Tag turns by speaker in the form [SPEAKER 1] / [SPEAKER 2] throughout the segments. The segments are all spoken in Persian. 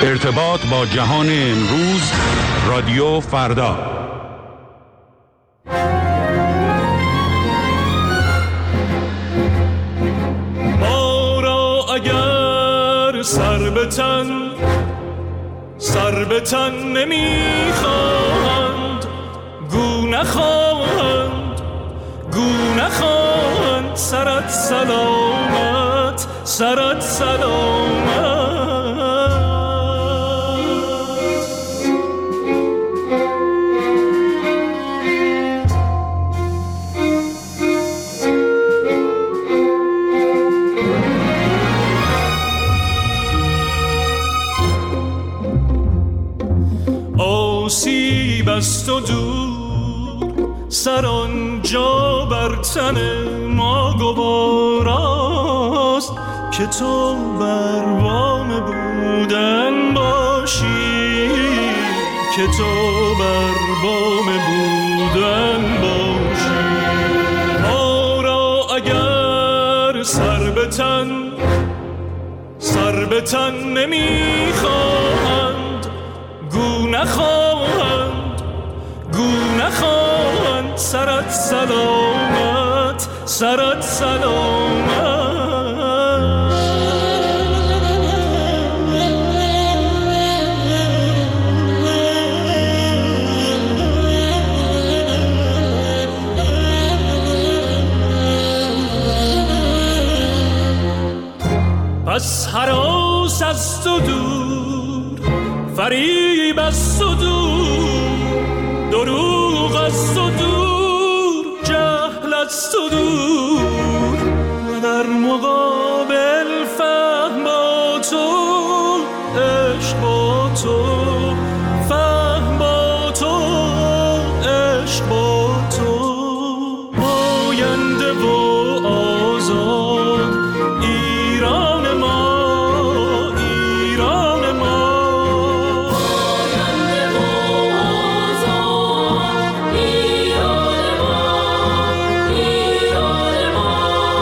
[SPEAKER 1] ارتباط با جهان امروز، رادیو فردا.
[SPEAKER 2] ما را اگر سر به تن نمیخواهند، گو نخواهند سرت سلامت، سرت سلامت. آسیب است و دور سر آنجا بر تن ما گواراست که تو بر بام بودن باشی، که تو بر بام بودن باشی. ما را اگر سر به تن نمیخواهند، گو نخواهند سرت سلامت، سرت سلامت. پس هراس است و دور، فریب است و دور، دروغ است و دور، جهل است و دور. در مقابل فهم با تو، عشق با تو، فهم با تو، عشق با تو. پاینده و آزاد ایران ما، ایران ما. پاینده و آزاد ایران ما، ایران ما.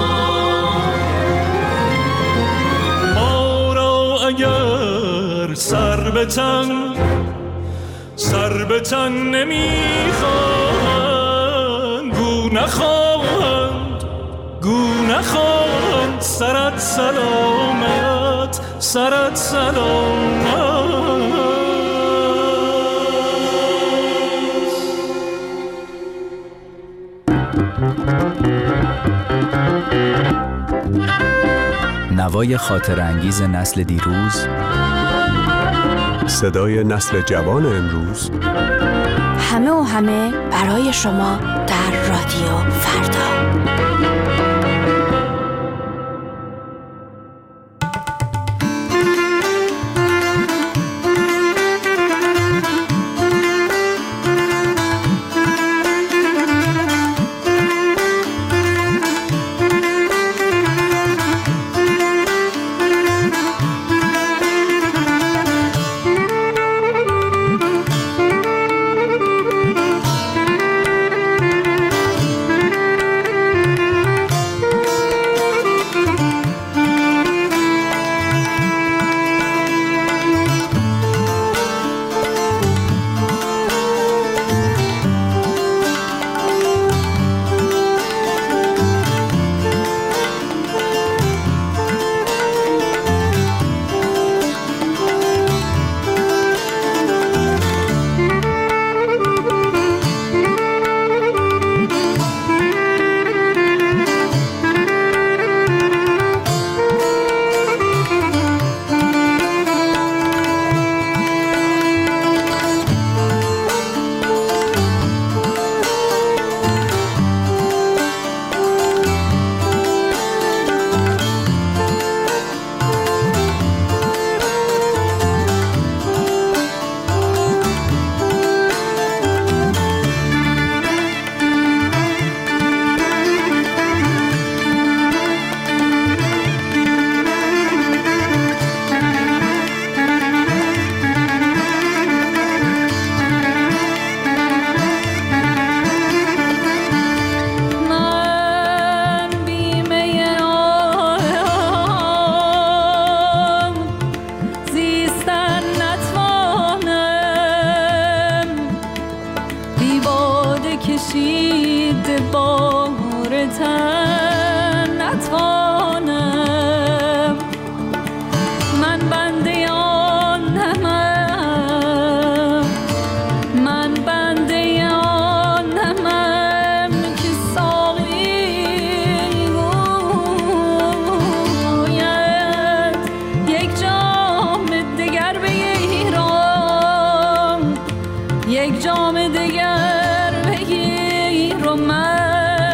[SPEAKER 2] ما را اگر سر به تن نمیخواهند، گو نخواهند سرت سلامت، سرت سلامت.
[SPEAKER 3] نوای خاطرانگیز نسل دیروز،
[SPEAKER 4] صدای نسل جوان امروز،
[SPEAKER 5] همه و همه برای شما در رادیو فردا.
[SPEAKER 6] گفتن نتوانم، من بنده آن نمم، من بنده آن نمم که ساقی گوید یک جام دگر بگیرم، یک جام دگر بگیر و من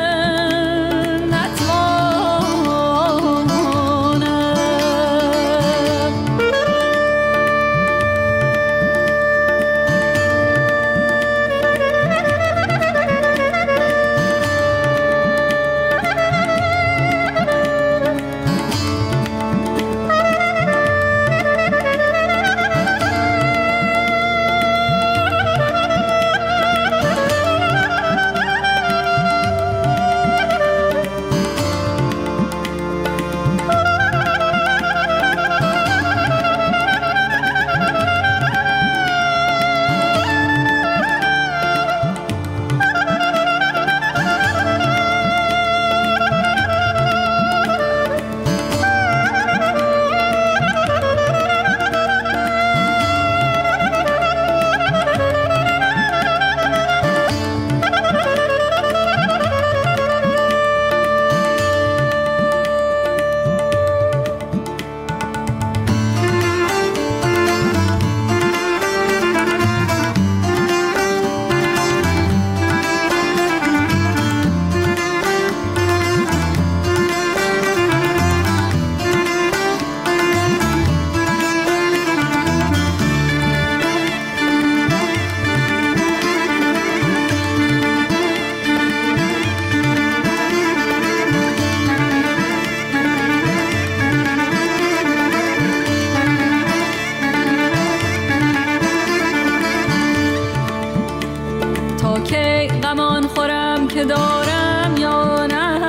[SPEAKER 6] که دارم یا نه،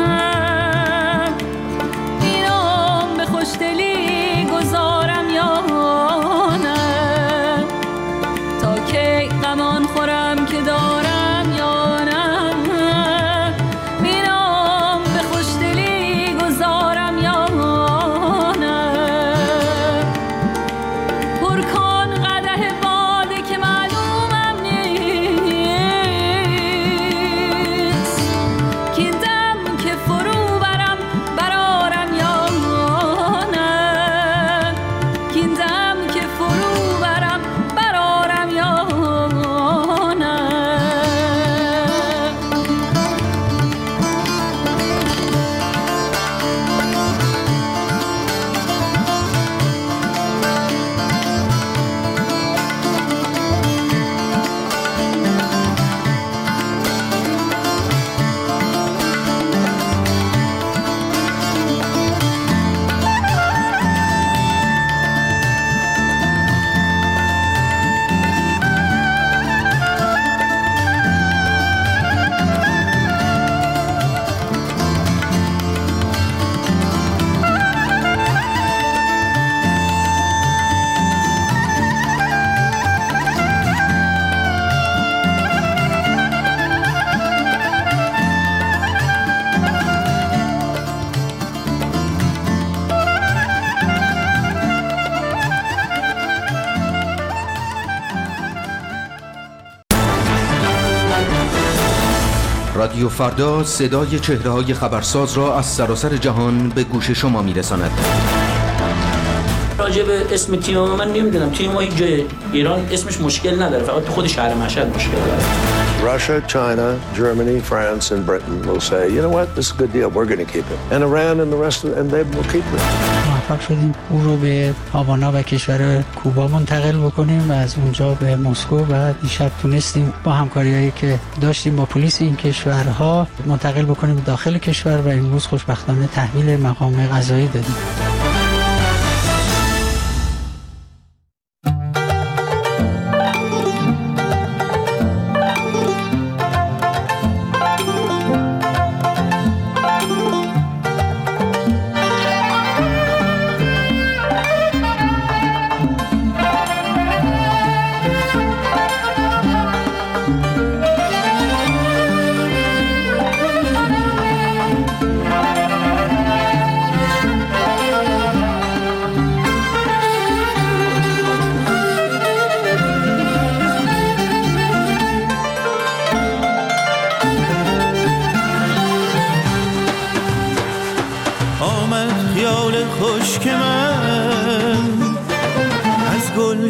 [SPEAKER 6] اینم به خوشدلی گذارم یا نه، تا کی غمان خورم که دارم یا نه، اینم به خوشدلی گذارم یا نه. پر کن قدح باده که معلومم نیست، که دم که فرو برم برارم یا نه، که دم که فرو برم برارم یا نه.
[SPEAKER 7] رادیو فردا صدای چهره‌های خبرساز را از سراسر جهان به گوش شما می‌رساند.
[SPEAKER 8] راجع به اسم تیم من نمیدونم، تیم ما هیچ جای ایران اسمش مشکل نداره، فقط تو خود شهر مشهد مشکل داره.
[SPEAKER 9] Russia, China, Germany, France and Britain will say, you know what, this is a good deal, we're going to keep it. And Iran and the rest of and they will keep it.
[SPEAKER 10] موفق شدیم او رو به هاوانا و کشور کوبا منتقل بکنیم و از اونجا به مسکو و دیشب تونستیم با همکاریایی که داشتیم با پلیس این کشورها منتقل بکنیم داخل کشور و امروز خوشبختانه تحویل مقام قضایی دادیم.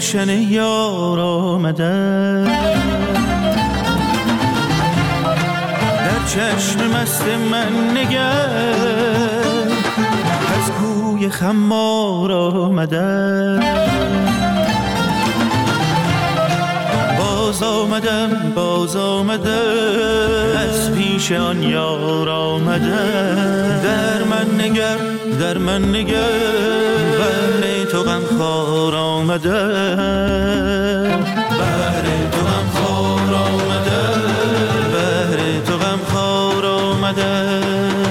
[SPEAKER 2] گلشن یار آمده، در چشم مست من نگر، از کوی خمار آمده. باز آمده از پیش آن یار آمده. در من نگر بهر تو غمخوار آمده. بهر تو غمخوار آمده. بهر تو غمخوار آمده.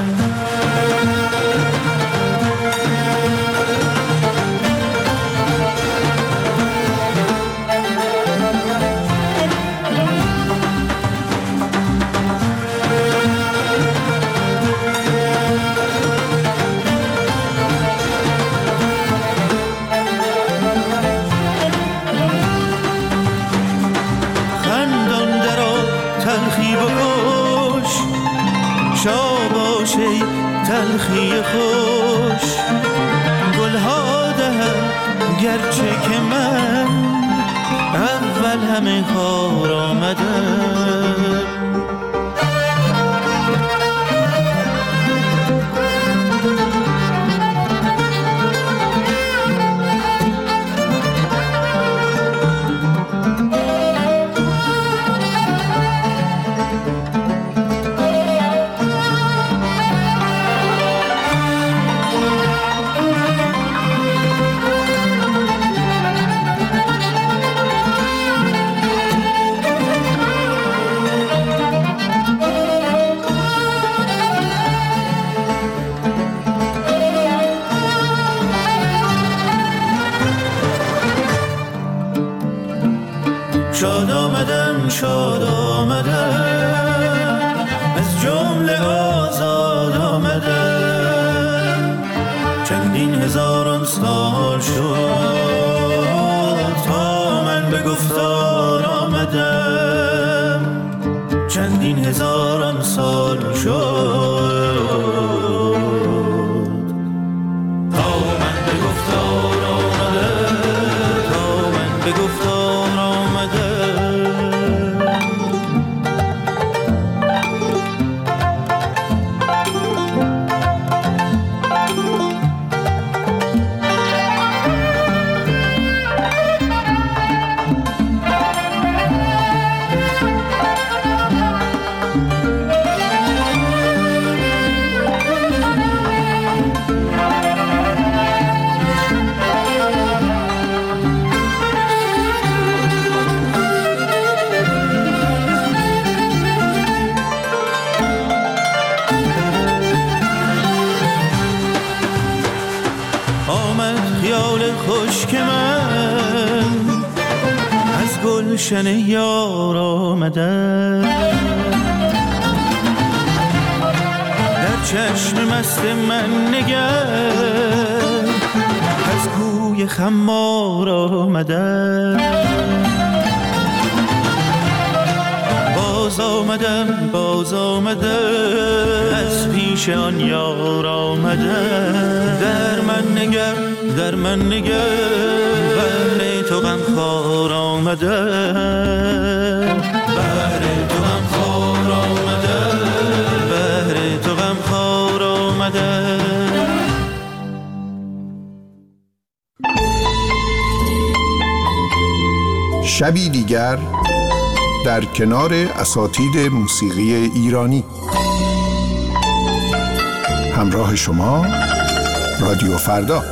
[SPEAKER 2] شاباشی تلخی خوش، گلها دهم گرچه که من اول همه خار آمدم. شاد آمدم از جمله آزاد آمدم. چندین هزاران سال شد تا من به گفتار آمدم. چندین هزاران سال شد تا من به گفتار آمدم. تا من به گفتار آمدم. خشک من از گلشن یار آمده، در چشم مست من نگر، از کوی خمار آمده. باز آمده از پیش آن یار آمده. در من نگر بهر تو غمخوار آمده. بهر تو غمخوار آمده. بهر تو غمخوار آمده.
[SPEAKER 4] شبی دیگر در کنار اساتید موسیقی ایرانی. همراه شما رادیو فردا.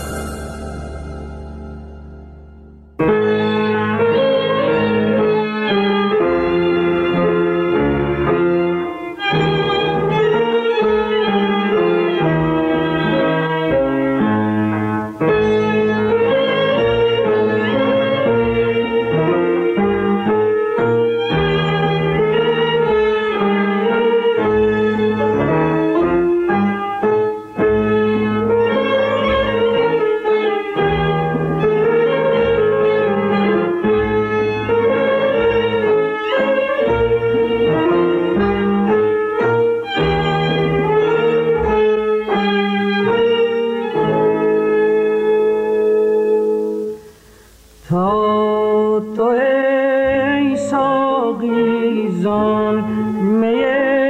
[SPEAKER 11] تا تو ای ساقی زان می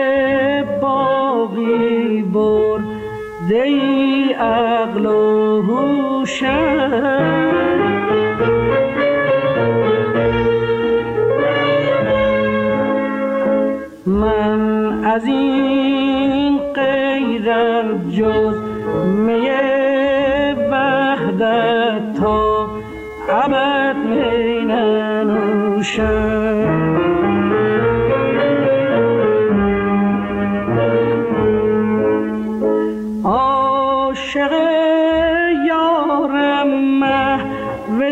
[SPEAKER 11] باقی بر دی عقل و هوشم. من از این غیرم جز می وحدت تا ابد می ننوشم. عاشق یارم محو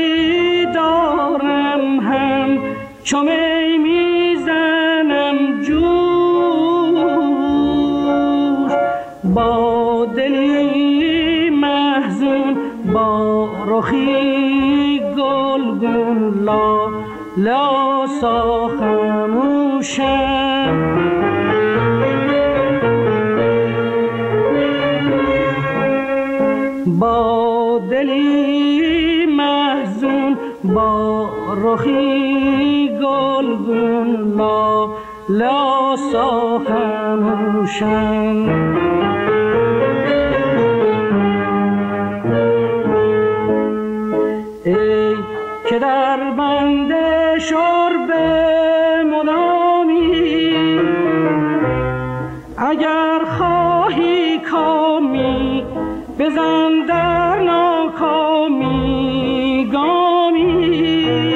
[SPEAKER 11] دیدارم هم چو می میزنم جوش. با دلی محزون با رخی گلگون لاسا خموشم. با دلی محزون با رخی گلگون لاسا خموشم. ای که در بند شرب مدامی اگر خواهی کامی بزن در ناکامی گامی.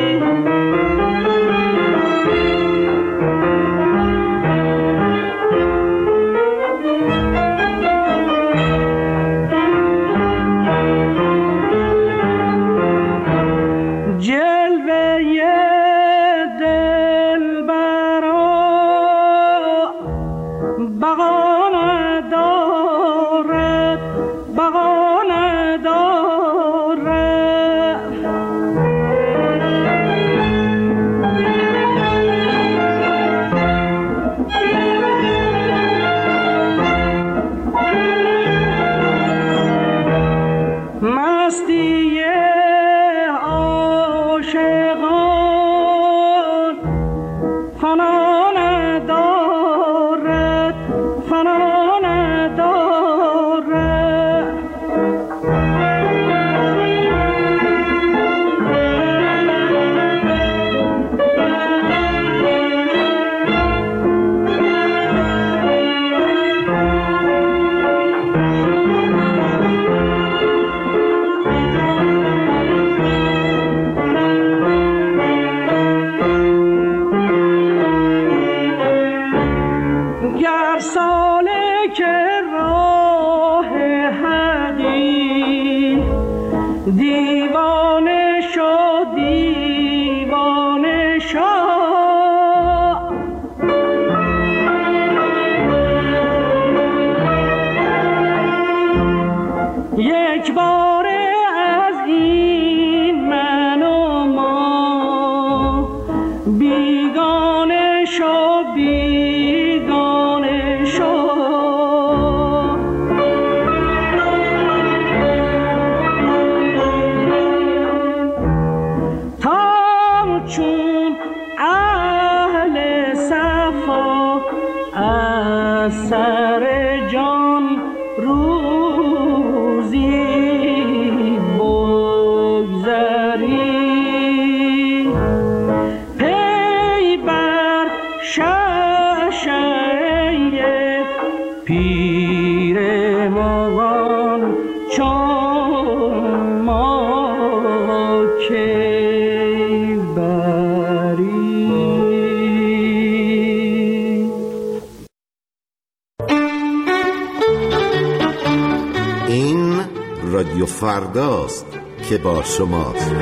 [SPEAKER 12] رادیو فرداست که با شماست.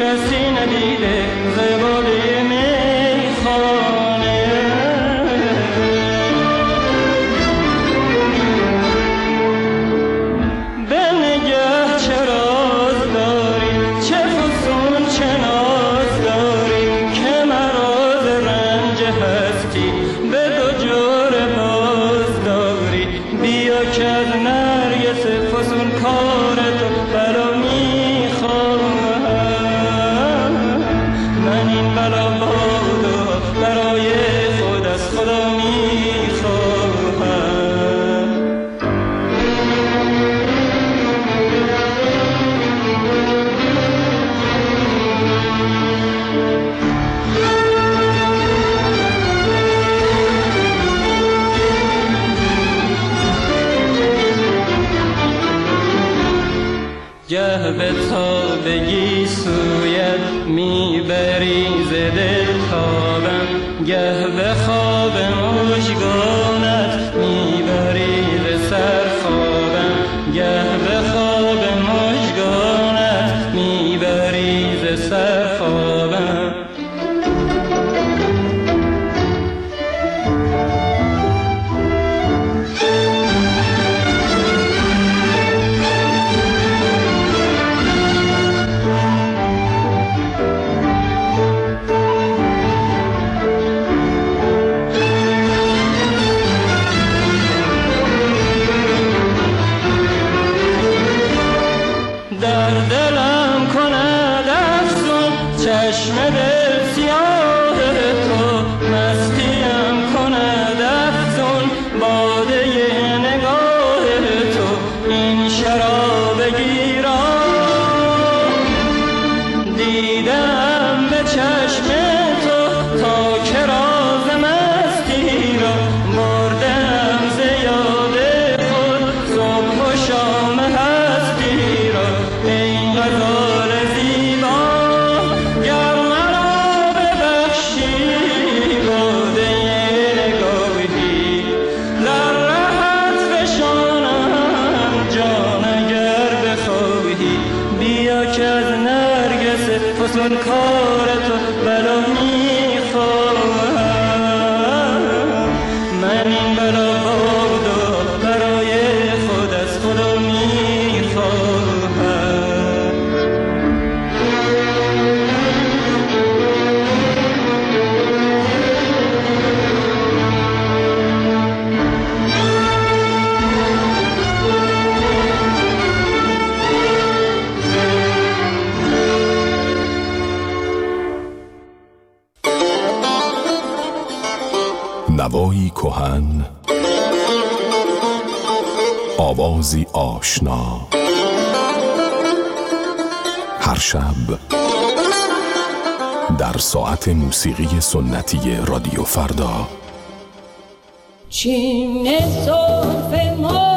[SPEAKER 11] کسی ندیده زباده میخانه به نگه چه راز داری چه فسون چه ناز داری که مراز رنج هستی به دو جور باز داری بیا که از نرگس فسون کار تو بلا میخواهم من این بلا بادو برای خود از خدا میخواهم گه به تابگی سویت میبری ز دل تابم گه به خواب مژگانت میبری ز سر خوابم گه به خواب مژگانت میبری ز سر خوابم در دلم کند افسون چشم دل سیاه تو مستیم کند افسون باده نگاه تو این شراب گیران دیدم به چشم تو تا که راز مستی را بردم ز یاد خود صبح و شام هستی را این غزال زیبا گر مرا ببخشی باده نگاهی در رهت فشانم جان اگر بخواهی بیا که از نرگس فسون کار تو بلا میخواهم من این بلا بادو برای خود از خدا میخواهم
[SPEAKER 13] نوایی کهن، آوازی آشنا، هر شب در ساعت موسیقی سنتی رادیو فردا.
[SPEAKER 6] چین سرف ما